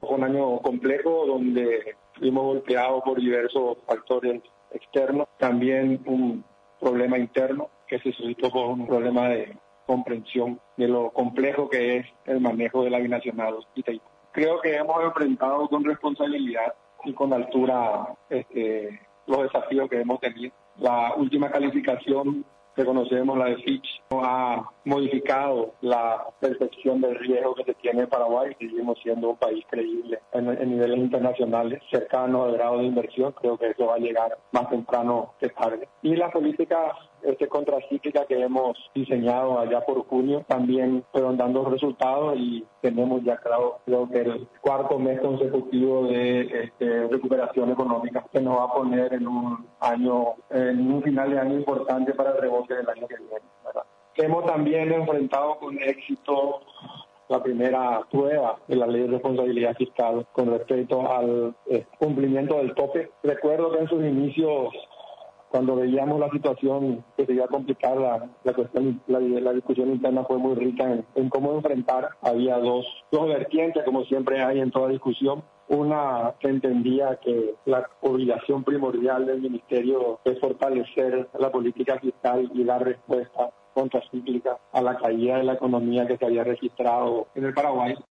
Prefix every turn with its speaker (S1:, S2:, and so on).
S1: Fue un año complejo donde fuimos golpeados por diversos factores externos, también un problema interno que se suscitó por un problema de comprensión de lo complejo que es el manejo de la binacional Itaipú. Creo que hemos enfrentado con responsabilidad y con altura los desafíos que hemos tenido. La última calificación que conocemos, la de Fitch, ha modificado la percepción del riesgo que se tiene en Paraguay. Seguimos siendo un país creíble en niveles internacionales, cercano al grado de inversión. Creo que eso va a llegar más temprano que tarde. Y las políticas contracíclicas que hemos diseñado allá por junio también fueron dando resultados y tenemos ya claro, creo que el cuarto mes consecutivo de recuperación económica que nos va a poner en un final de año importante para el rebote del año que viene, ¿verdad? Hemos también enfrentado con éxito la primera prueba de la ley de responsabilidad fiscal con respecto al cumplimiento del tope. Recuerdo que en sus inicios, cuando veíamos la situación que se iba a complicar, la discusión interna fue muy rica en cómo enfrentar. Había dos vertientes, como siempre hay en toda discusión. Una que entendía que la obligación primordial del Ministerio es fortalecer la política fiscal y dar respuesta contracíclica a la caída de la economía que se había registrado en el Paraguay.